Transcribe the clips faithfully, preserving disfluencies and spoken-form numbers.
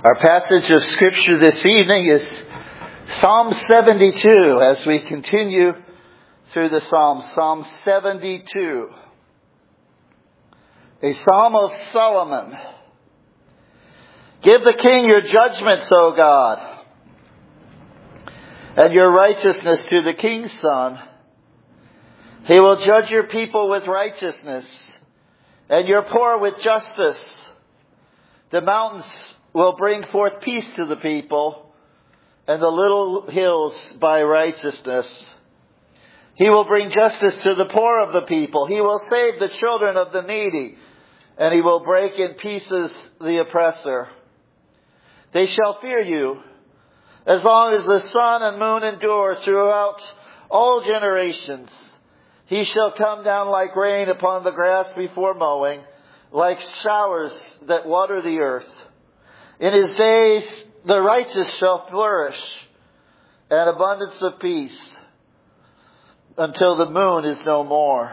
Our passage of Scripture this evening is Psalm seventy-two as we continue through the Psalms. Psalm seventy-two. A Psalm of Solomon. Give the king your judgments, O God, and your righteousness to the king's son. He will judge your people with righteousness and your poor with justice. The mountains will bring forth peace to the people, and the little hills by righteousness. He will bring justice to the poor of the people. He will save the children of the needy, and he will break in pieces the oppressor. They shall fear you as long as the sun and moon endure throughout all generations. He shall come down like rain upon the grass before mowing, like showers that water the earth. In his days the righteous shall flourish, and abundance of peace, until the moon is no more.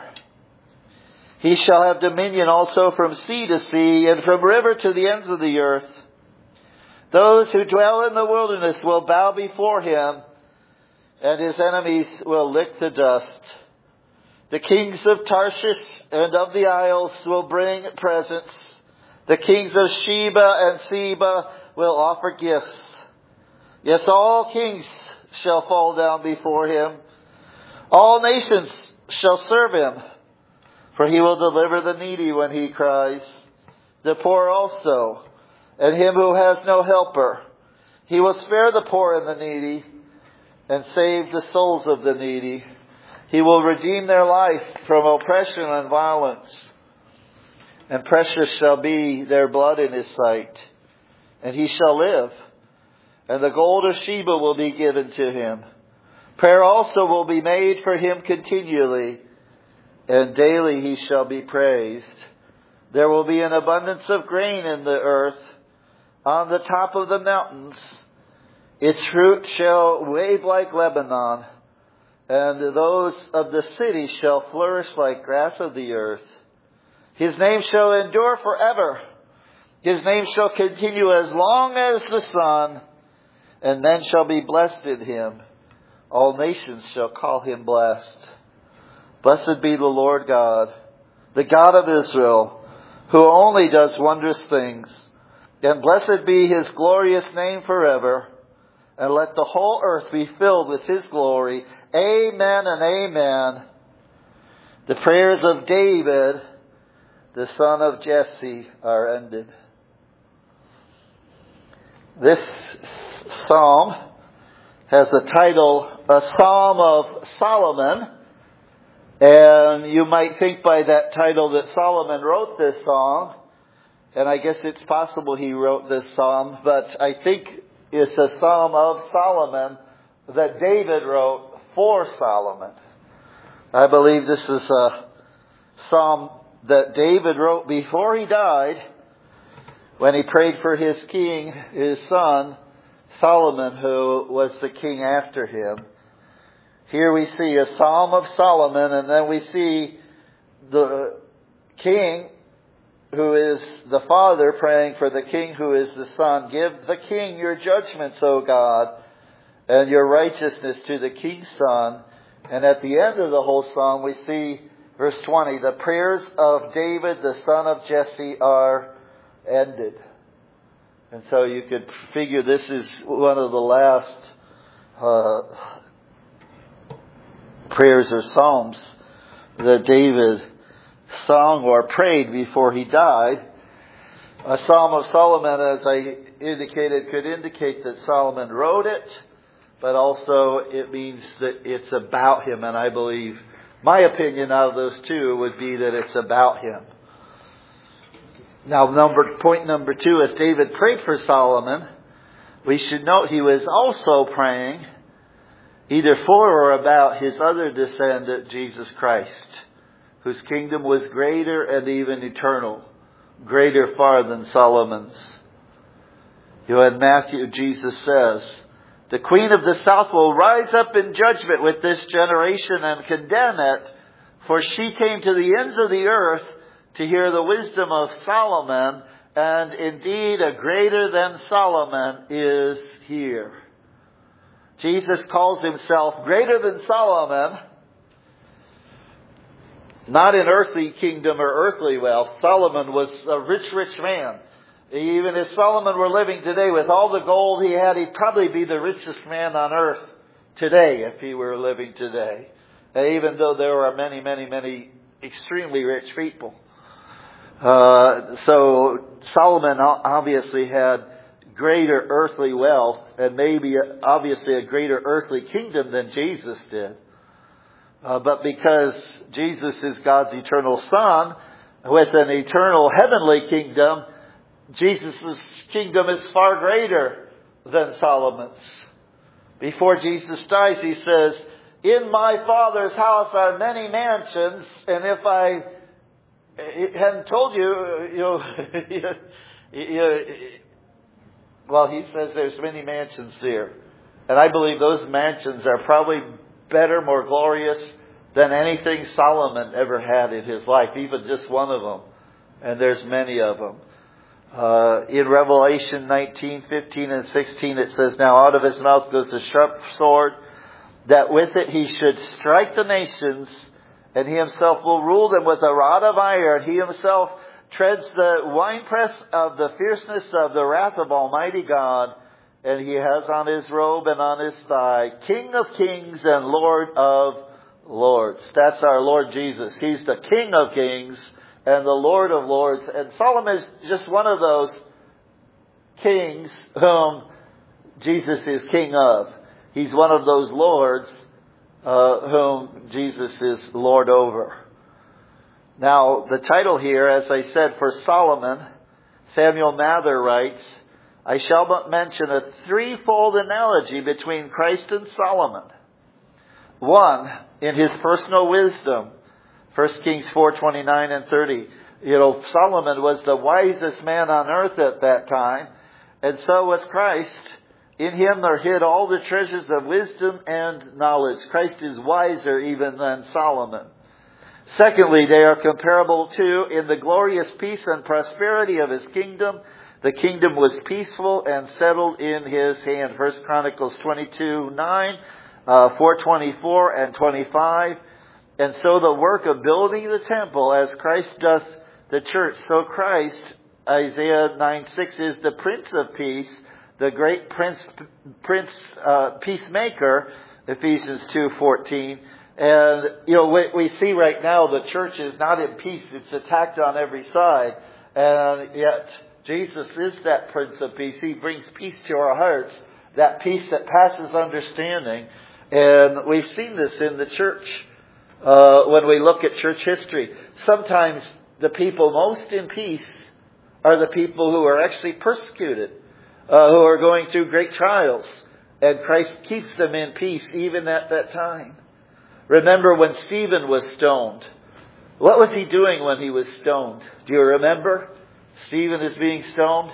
He shall have dominion also from sea to sea, and from river to the ends of the earth. Those who dwell in the wilderness will bow before him, and his enemies will lick the dust. The kings of Tarshish and of the isles will bring presents. The kings of Sheba and Seba will offer gifts. Yes, all kings shall fall down before him. All nations shall serve him. For he will deliver the needy when he cries, the poor also, and him who has no helper. He will spare the poor and the needy, and save the souls of the needy. He will redeem their life from oppression and violence. And precious shall be their blood in his sight. And he shall live. And the gold of Sheba will be given to him. Prayer also will be made for him continually. And daily he shall be praised. There will be an abundance of grain in the earth, on the top of the mountains. Its fruit shall wave like Lebanon. And those of the city shall flourish like grass of the earth. His name shall endure forever. His name shall continue as long as the sun, and men shall be blessed in him. All nations shall call him blessed. Blessed be the Lord God, the God of Israel, who only does wondrous things. And blessed be his glorious name forever. And let the whole earth be filled with his glory. Amen and amen. The prayers of David, the son of Jesse, are ended. This psalm has the title, A Psalm of Solomon. And you might think by that title that Solomon wrote this song. And I guess it's possible he wrote this psalm. But I think it's a Psalm of Solomon that David wrote for Solomon. I believe this is a psalm that David wrote before he died, when he prayed for his king, his son, Solomon, who was the king after him. Here we see a Psalm of Solomon, and then we see the king, who is the father, praying for the king who is the son. Give the king your judgments, O God, and your righteousness to the king's son. And at the end of the whole psalm, we see verse twenty, the prayers of David, the son of Jesse, are ended. And so you could figure this is one of the last uh, prayers or psalms that David sung or prayed before he died. A Psalm of Solomon, as I indicated, could indicate that Solomon wrote it, but also it means that it's about him. And I believe my opinion out of those two would be that it's about him. Now, number point number two, as David prayed for Solomon, we should note he was also praying either for or about his other descendant, Jesus Christ, whose kingdom was greater and even eternal, greater far than Solomon's. You know, in Matthew, Jesus says, the queen of the south will rise up in judgment with this generation and condemn it, for she came to the ends of the earth to hear the wisdom of Solomon, and indeed a greater than Solomon is here. Jesus calls himself greater than Solomon, not in earthly kingdom or earthly wealth. Solomon was a rich, rich man. Even if Solomon were living today with all the gold he had, he'd probably be the richest man on earth today if he were living today. Even though there are many, many, many extremely rich people. Uh, so Solomon obviously had greater earthly wealth and maybe obviously a greater earthly kingdom than Jesus did. Uh, but because Jesus is God's eternal Son with an eternal heavenly kingdom, Jesus' kingdom is far greater than Solomon's. Before Jesus dies, he says, "In my Father's house are many mansions, and if I hadn't told you, you know, you, well, he says there's many mansions there. And I believe those mansions are probably better, more glorious than anything Solomon ever had in his life, even just one of them. And there's many of them. Uh, in Revelation nineteen, fifteen, and sixteen, it says, "Now out of his mouth goes a sharp sword, that with it he should strike the nations, and he himself will rule them with a rod of iron. He himself treads the winepress of the fierceness of the wrath of Almighty God, and he has on his robe and on his thigh, King of kings and Lord of lords." That's our Lord Jesus. He's the King of kings and the Lord of lords. And Solomon is just one of those kings whom Jesus is king of. He's one of those lords uh, whom Jesus is Lord over. Now, the title here, as I said, for Solomon, Samuel Mather writes, "I shall but mention a threefold analogy between Christ and Solomon. One, in his personal wisdom, First Kings four, twenty-nine and thirty. You know, Solomon was the wisest man on earth at that time, and so was Christ. In him are hid all the treasures of wisdom and knowledge." Christ is wiser even than Solomon. Secondly, they are comparable too in the glorious peace and prosperity of his kingdom. The kingdom was peaceful and settled in his hand. First Chronicles twenty-two, nine, uh, four twenty-four and twenty-five. "And so the work of building the temple, as Christ doth the church, so Christ," Isaiah nine, six, "is the Prince of Peace, the great Prince, Prince uh, Peacemaker," Ephesians two, fourteen. And, you know, we, we see right now the church is not in peace. It's attacked on every side. And yet, Jesus is that Prince of Peace. He brings peace to our hearts, that peace that passes understanding. And we've seen this in the church. Uh, when we look at church history, sometimes the people most in peace are the people who are actually persecuted, uh, who are going through great trials, and Christ keeps them in peace even at that time. Remember when Stephen was stoned. What was he doing when he was stoned? Do you remember? Stephen is being stoned.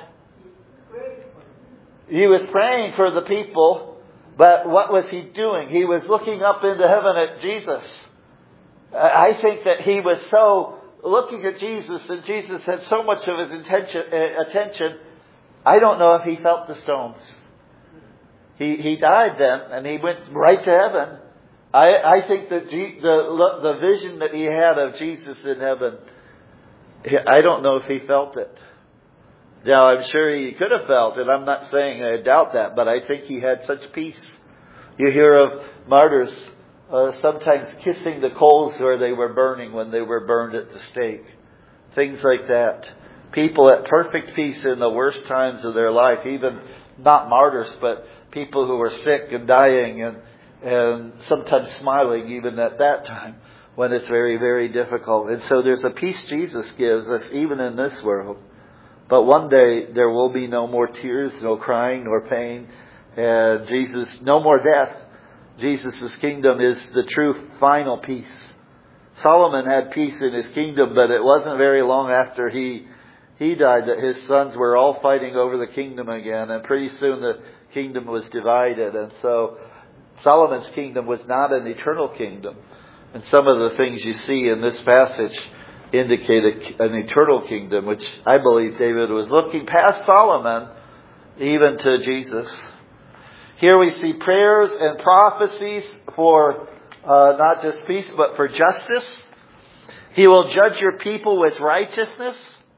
He was praying for the people, but what was he doing? He was looking up into heaven at Jesus. I think that he was so looking at Jesus, and Jesus had so much of his intention, uh, attention. I don't know if he felt the stones. He he died then, and he went right to heaven. I I think that G, the the vision that he had of Jesus in heaven, I don't know if he felt it. Now, I'm sure he could have felt it. I'm not saying I doubt that, but I think he had such peace. You hear of martyrs Uh, sometimes kissing the coals where they were burning when they were burned at the stake. Things like that. People at perfect peace in the worst times of their life, even not martyrs, but people who were sick and dying, and, and sometimes smiling even at that time when it's very, very difficult. And so there's a peace Jesus gives us even in this world. But one day there will be no more tears, no crying, nor pain, and Jesus, no more death. Jesus' kingdom is the true final peace. Solomon had peace in his kingdom, but it wasn't very long after he he died that his sons were all fighting over the kingdom again, and pretty soon the kingdom was divided. And so Solomon's kingdom was not an eternal kingdom. And some of the things you see in this passage indicate a, an eternal kingdom, which I believe David was looking past Solomon, even to Jesus. Here we see prayers and prophecies for uh, not just peace, but for justice. He will judge your people with righteousness,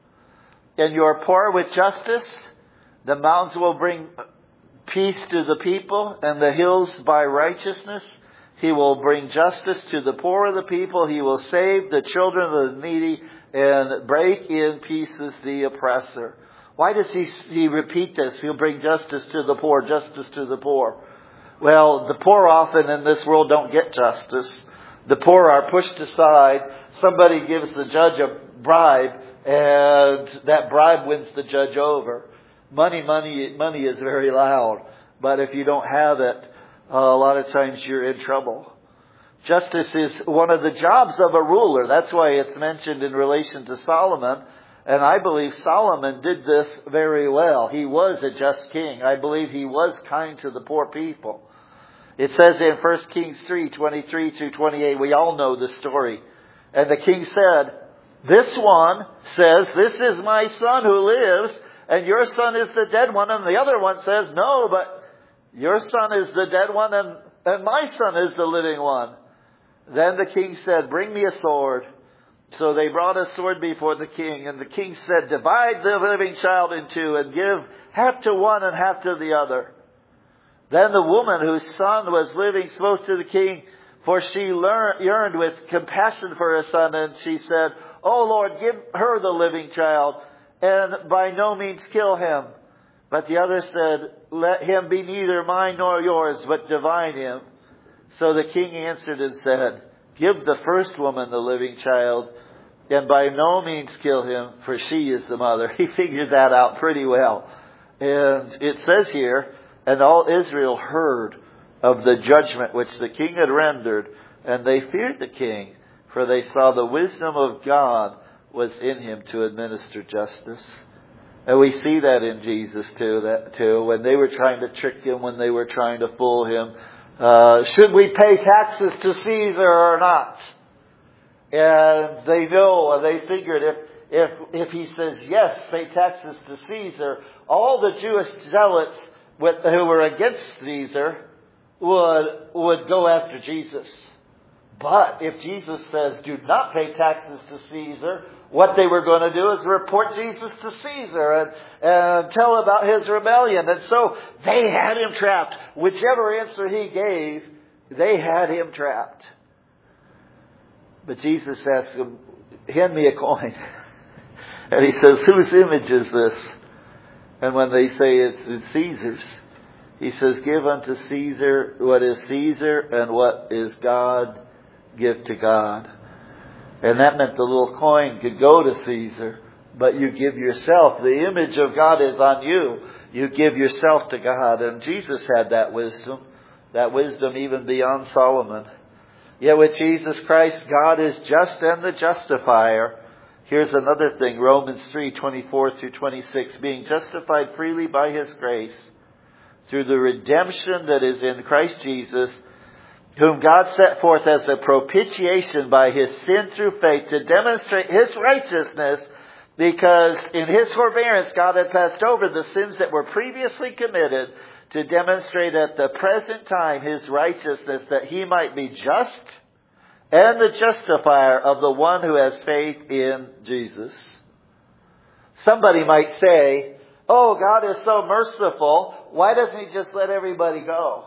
and your poor with justice. The mountains will bring peace to the people, and the hills by righteousness. He will bring justice to the poor of the people. He will save the children of the needy and break in pieces the oppressor. Why does he, he repeat this? He'll bring justice to the poor, justice to the poor. Well, the poor often in this world don't get justice. The poor are pushed aside. Somebody gives the judge a bribe, and that bribe wins the judge over. Money, money, money is very loud. But if you don't have it, uh, a lot of times you're in trouble. Justice is one of the jobs of a ruler. That's why it's mentioned in relation to Solomon. And I believe Solomon did this very well. He was a just king. I believe he was kind to the poor people. It says in First Kings three, twenty-three to twenty-eight, we all know the story. And the king said, this one says, this is my son who lives, and your son is the dead one. And the other one says, no, but your son is the dead one, and, and my son is the living one. Then the king said, bring me a sword. So they brought a sword before the king, and the king said, divide the living child in two and give half to one and half to the other. Then the woman whose son was living spoke to the king, for she learned, yearned with compassion for her son, and she said, oh Lord, give her the living child, and by no means kill him. But the other said, let him be neither mine nor yours, but divide him. So the king answered and said, give the first woman the living child, and by no means kill him, for she is the mother. He figured that out pretty well. And it says here, and all Israel heard of the judgment which the king had rendered, and they feared the king, for they saw the wisdom of God was in him to administer justice. And we see that in Jesus too, that too, when they were trying to trick him, when they were trying to fool him. Uh, should we pay taxes to Caesar or not? And they know, and they figured if, if, if he says, yes, pay taxes to Caesar, all the Jewish zealots with, who were against Caesar would, would go after Jesus. But if Jesus says, do not pay taxes to Caesar, what they were going to do is report Jesus to Caesar and, and tell about his rebellion. And so they had him trapped. Whichever answer he gave, they had him trapped. But Jesus asked him, hand me a coin. And he says, whose image is this? And when they say it's, it's Caesar's, he says, give unto Caesar what is Caesar, and what is God, give to God. And that meant the little coin could go to Caesar, but you give yourself. The image of God is on you. You give yourself to God. And Jesus had that wisdom, that wisdom even beyond Solomon. Yet with Jesus Christ, God is just and the justifier. Here's another thing, Romans three, twenty-four through twenty-six, being justified freely by His grace, through the redemption that is in Christ Jesus, whom God set forth as a propitiation by His sin through faith to demonstrate His righteousness, because in His forbearance God had passed over the sins that were previously committed, to demonstrate at the present time His righteousness, that He might be just and the justifier of the one who has faith in Jesus. Somebody might say, oh, God is so merciful, why doesn't He just let everybody go?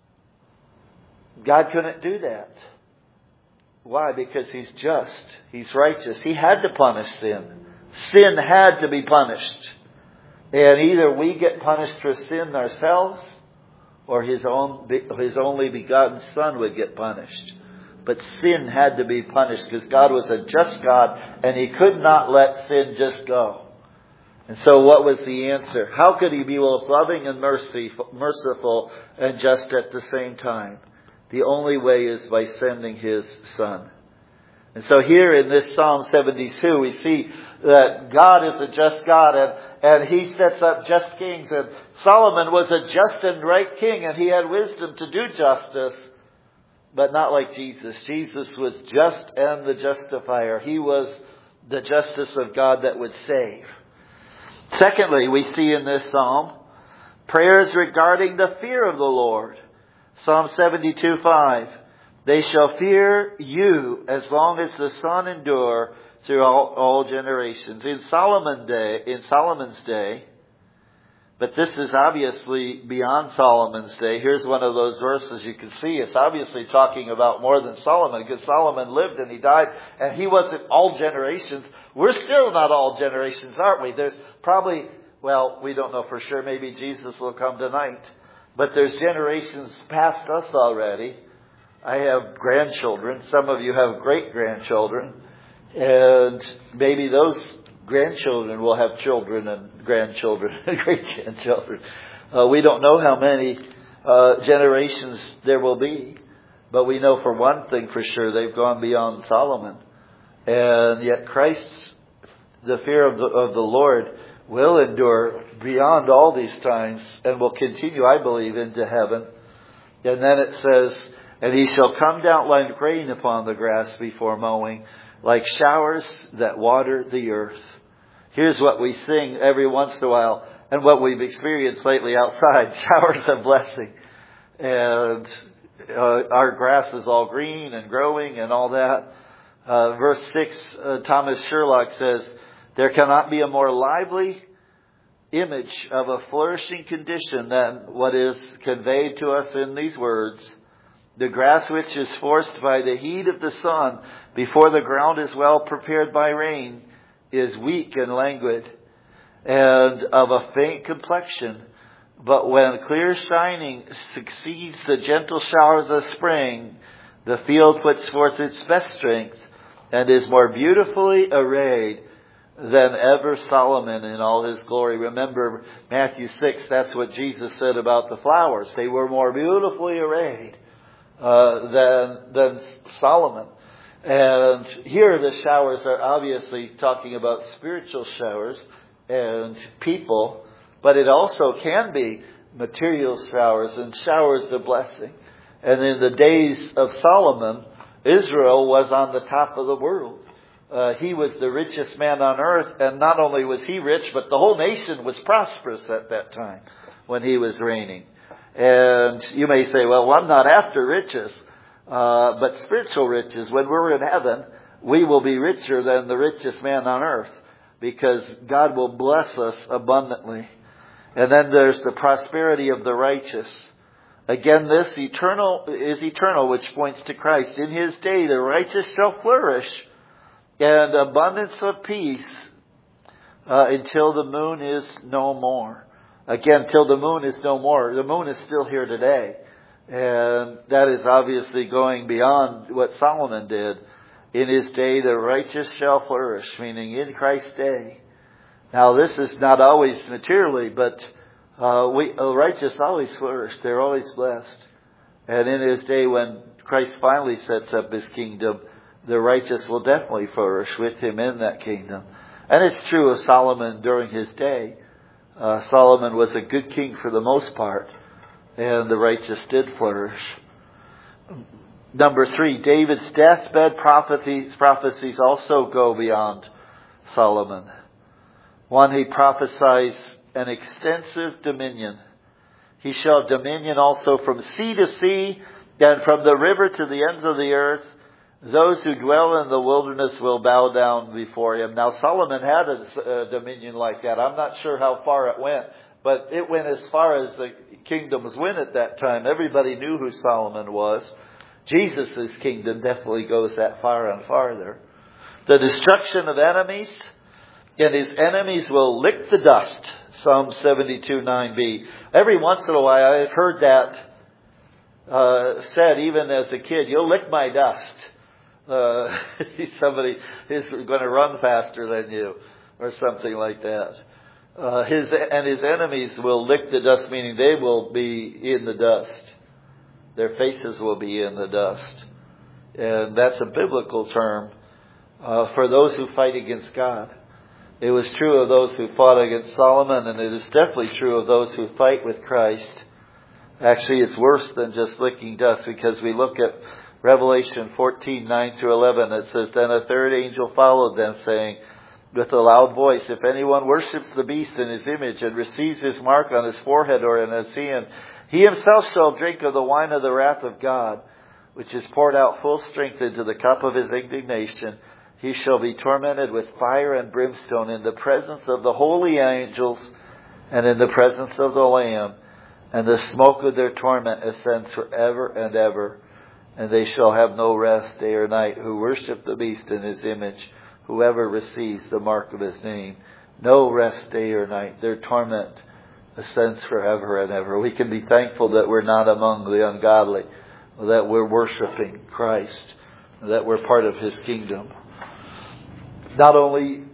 God couldn't do that. Why? Because He's just. He's righteous. He had to punish sin. Sin had to be punished. And either we get punished for sin ourselves, or His own, His only begotten Son would get punished. But sin had to be punished because God was a just God, and He could not let sin just go. And so what was the answer? How could He be both loving and merciful, merciful and just at the same time? The only way is by sending His Son. And so here in this Psalm seventy-two, we see that God is a just God, and, and He sets up just kings. And Solomon was a just and right king, and he had wisdom to do justice, but not like Jesus. Jesus was just and the justifier. He was the justice of God that would save. Secondly, we see in this psalm prayers regarding the fear of the Lord. Psalm seventy-two five. They shall fear you as long as the sun endure through all, all generations. In Solomon's day, in Solomon's day, but this is obviously beyond Solomon's day. Here's one of those verses you can see. It's obviously talking about more than Solomon, because Solomon lived and he died, and he wasn't all generations. We're still not all generations, aren't we? There's probably, well, we don't know for sure. Maybe Jesus will come tonight. But there's generations past us already. I have grandchildren. Some of you have great-grandchildren. And maybe those grandchildren will have children and grandchildren and great-grandchildren. Uh, we don't know how many uh, generations there will be. But we know for one thing for sure, they've gone beyond Solomon. And yet Christ's, the fear of the, of the Lord will endure beyond all these times and will continue, I believe, into heaven. And then it says, and he shall come down like rain upon the grass before mowing, like showers that water the earth. Here's what we sing every once in a while, and what we've experienced lately outside, showers of blessing. And uh, our grass is all green and growing and all that. Uh, verse six, uh, Thomas Sherlock says, there cannot be a more lively image of a flourishing condition than what is conveyed to us in these words. The grass which is forced by the heat of the sun before the ground is well prepared by rain is weak and languid and of a faint complexion. But when clear shining succeeds the gentle showers of spring, the field puts forth its best strength and is more beautifully arrayed than ever Solomon in all his glory. Remember Matthew six, that's what Jesus said about the flowers. They were more beautifully arrayed uh, than, than Solomon. And here the showers are obviously talking about spiritual showers and people, but it also can be material showers and showers of blessing. And in the days of Solomon, Israel was on the top of the world. Uh, he was the richest man on earth, and not only was he rich, but the whole nation was prosperous at that time when he was reigning. And you may say, well, I'm not after riches, uh, but spiritual riches. When we're in heaven, we will be richer than the richest man on earth, because God will bless us abundantly. And then there's the prosperity of the righteous. Again, this eternal is eternal, which points to Christ. In his day, the righteous shall flourish, and abundance of peace uh, until the moon is no more. Again, till the moon is no more. The moon is still here today. And that is obviously going beyond what Solomon did. In his day, the righteous shall flourish, meaning in Christ's day. Now, this is not always materially, but uh, we the righteous always flourish. They're always blessed. And in his day, when Christ finally sets up his kingdom, the righteous will definitely flourish with him in that kingdom. And it's true of Solomon during his day. Uh, Solomon was a good king for the most part, and the righteous did flourish. Number three, David's deathbed prophecies, prophecies also go beyond Solomon. One, he prophesies an extensive dominion. He shall dominion also from sea to sea, and from the river to the ends of the earth. Those who dwell in the wilderness will bow down before him. Now, Solomon had a, a dominion like that. I'm not sure how far it went, but it went as far as the kingdoms went at that time. Everybody knew who Solomon was. Jesus' kingdom definitely goes that far and farther. The destruction of enemies, and his enemies will lick the dust. Psalm seventy-two nine b. Every once in a while I've heard that uh, said, even as a kid, you'll lick my dust. Uh, somebody is going to run faster than you, or something like that. Uh, his and his enemies will lick the dust, meaning they will be in the dust. Their faces will be in the dust. And that's a biblical term uh, for those who fight against God. It was true of those who fought against Solomon, and it is definitely true of those who fight with Christ. Actually, it's worse than just licking dust, because we look at Revelation fourteen, nine through eleven, it says, Then a third angel followed them, saying with a loud voice, If anyone worships the beast in his image and receives his mark on his forehead or in his hand, he himself shall drink of the wine of the wrath of God, which is poured out full strength into the cup of his indignation. He shall be tormented with fire and brimstone in the presence of the holy angels and in the presence of the Lamb. And the smoke of their torment ascends forever and ever. And they shall have no rest day or night who worship the beast in his image, whoever receives the mark of his name. No rest day or night. Their torment ascends forever and ever. We can be thankful that we're not among the ungodly, that we're worshiping Christ, that we're part of his kingdom. Not only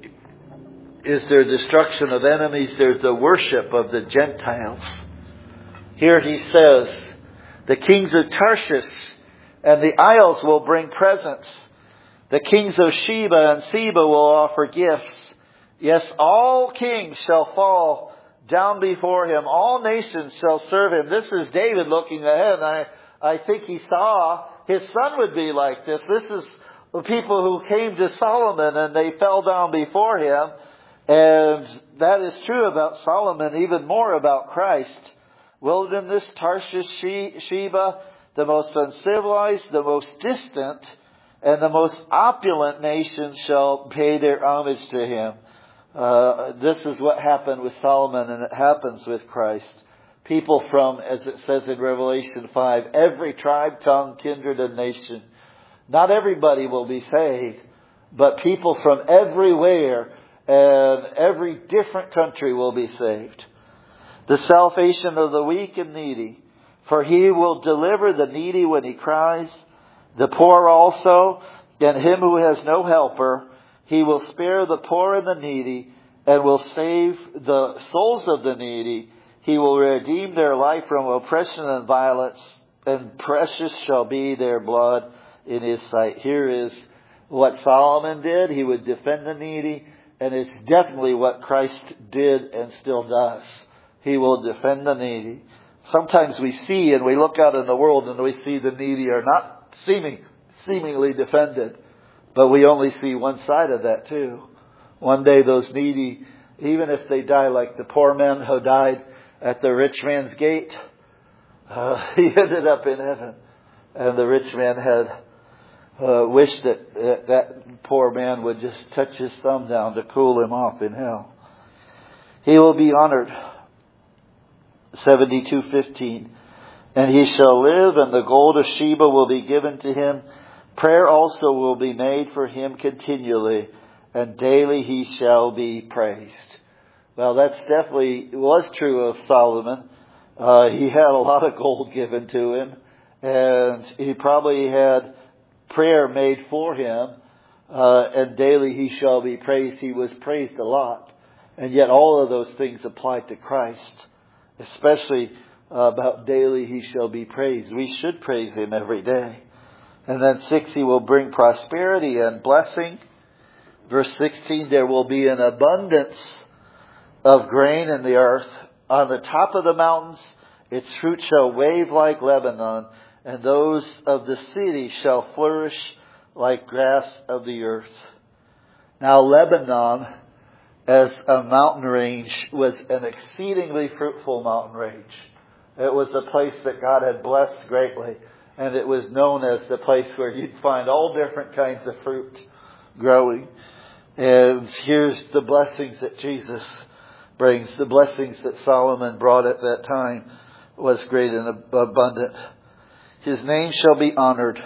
is there destruction of enemies, there's the worship of the Gentiles. Here he says, the kings of Tarshish and the isles will bring presents. The kings of Sheba and Seba will offer gifts. Yes, all kings shall fall down before him. All nations shall serve him. This is David looking ahead. I, I think he saw his son would be like this. This is the people who came to Solomon and they fell down before him. And that is true about Solomon, even more about Christ. Wilderness, Tarshish, Sheba, the most uncivilized, the most distant, and the most opulent nations shall pay their homage to him. Uh, this is what happened with Solomon, and it happens with Christ. People from, as it says in Revelation five, every tribe, tongue, kindred, and nation. Not everybody will be saved, but people from everywhere and every different country will be saved. The salvation of the weak and needy. For he will deliver the needy when he cries, the poor also, and him who has no helper. He will spare the poor and the needy, and will save the souls of the needy. He will redeem their life from oppression and violence, and precious shall be their blood in his sight. Here is what Solomon did. He would defend the needy, and it's definitely what Christ did and still does. He will defend the needy. Sometimes we see and we look out in the world and we see the needy are not seeming, seemingly defended. But we only see one side of that too. One day those needy, even if they die like the poor man who died at the rich man's gate, uh, he ended up in heaven. And the rich man had uh, wished that uh, that poor man would just touch his thumb down to cool him off in hell. He will be honored. seventy-two fifteen. And he shall live, and the gold of Sheba will be given to him. Prayer also will be made for him continually, and daily he shall be praised. Well, that's definitely was true of Solomon. Uh, he had a lot of gold given to him, and he probably had prayer made for him, uh, and daily he shall be praised. He was praised a lot, and yet all of those things applied to Christ. Especially uh, about daily he shall be praised. We should praise him every day. And then six, he will bring prosperity and blessing. Verse sixteen, there will be an abundance of grain in the earth. On the top of the mountains, its fruit shall wave like Lebanon, and those of the city shall flourish like grass of the earth. Now Lebanon, as a mountain range, was an exceedingly fruitful mountain range. It was a place that God had blessed greatly. And it was known as the place where you'd find all different kinds of fruit growing. And here's the blessings that Jesus brings. The blessings that Solomon brought at that time was great and abundant. His name shall be honored.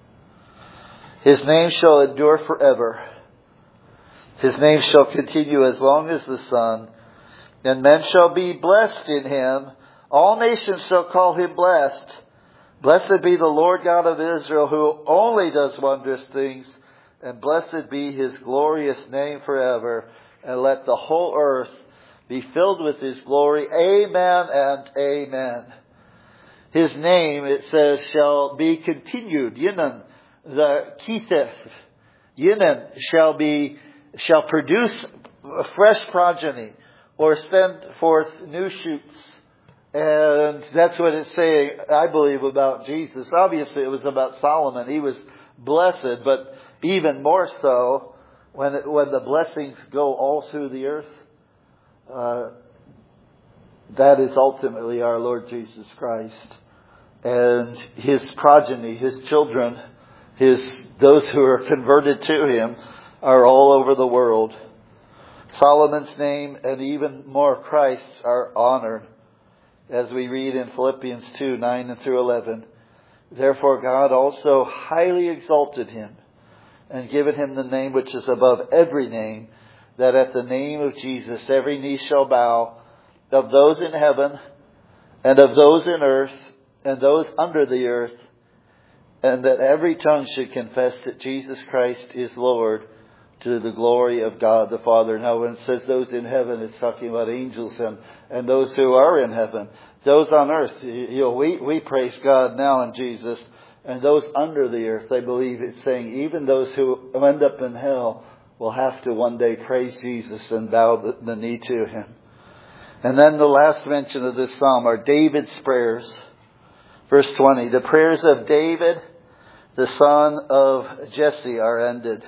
His name shall endure forever. His name shall continue as long as the sun, and men shall be blessed in him. All nations shall call him blessed. Blessed be the Lord God of Israel, who only does wondrous things, and blessed be his glorious name forever. And let the whole earth be filled with his glory. Amen and amen. His name, it says, shall be continued. Yinan, the Kitheth. Yinan shall be shall produce a fresh progeny, or send forth new shoots. And that's what it's saying, I believe, about Jesus. Obviously, it was about Solomon. He was blessed, but even more so, when it, when the blessings go all through the earth, uh, that is ultimately our Lord Jesus Christ. And His progeny, His children, His those who are converted to Him are all over the world. Solomon's name and even more Christ's are honored, as we read in Philippians two, nine and through eleven. Therefore God also highly exalted Him and given Him the name which is above every name, that at the name of Jesus every knee shall bow, of those in heaven and of those in earth and those under the earth, and that every tongue should confess that Jesus Christ is Lord, to the glory of God the Father. Now when it says those in heaven, it's talking about angels and, and those who are in heaven. Those on earth, you know, we, we praise God now in Jesus. And those under the earth, I believe it's saying even those who end up in hell will have to one day praise Jesus and bow the, the knee to Him. And then the last mention of this psalm are David's prayers. Verse twenty, the prayers of David, the son of Jesse, are ended.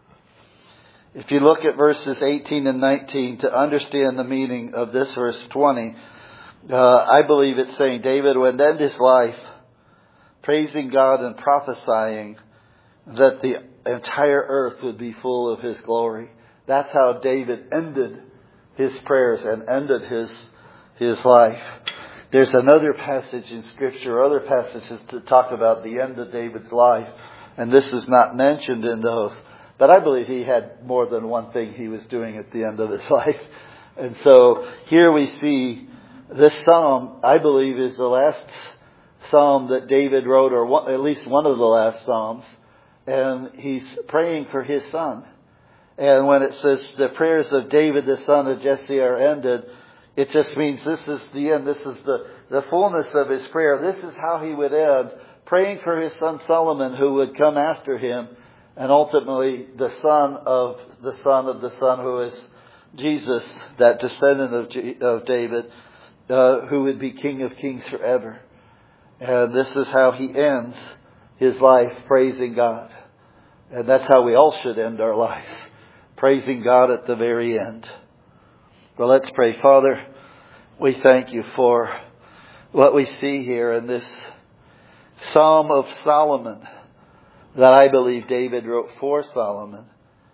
If you look at verses eighteen and nineteen to understand the meaning of this verse twenty, uh, I believe it's saying David would end his life praising God and prophesying that the entire earth would be full of His glory. That's how David ended his prayers and ended his his life. There's another passage in Scripture, other passages to talk about the end of David's life, and this is not mentioned in those. But I believe he had more than one thing he was doing at the end of his life. And so here we see this psalm, I believe, is the last psalm that David wrote, or one, at least one of the last psalms. And he's praying for his son. And when it says the prayers of David, the son of Jesse, are ended, it just means this is the end. This is the, the fullness of his prayer. This is how he would end, praying for his son Solomon, who would come after him. And ultimately, the son of the son of the son, who is Jesus, that descendant of, G- of David, uh, who would be King of Kings forever. And this is how he ends his life, praising God. And that's how we all should end our lives, praising God at the very end. Well, let's pray. Father, we thank You for what we see here in this Psalm of Solomon, that I believe David wrote for Solomon.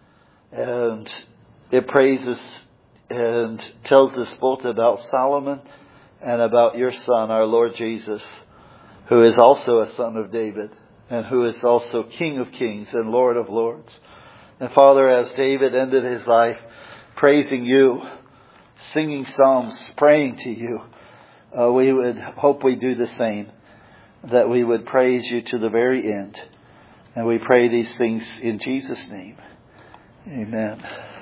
And it praises and tells us both about Solomon and about Your Son, our Lord Jesus, who is also a son of David and who is also King of Kings and Lord of Lords. And Father, as David ended his life praising You, singing psalms, praying to You, uh, we would hope we do the same, that we would praise You to the very end. And we pray these things in Jesus' name. Amen.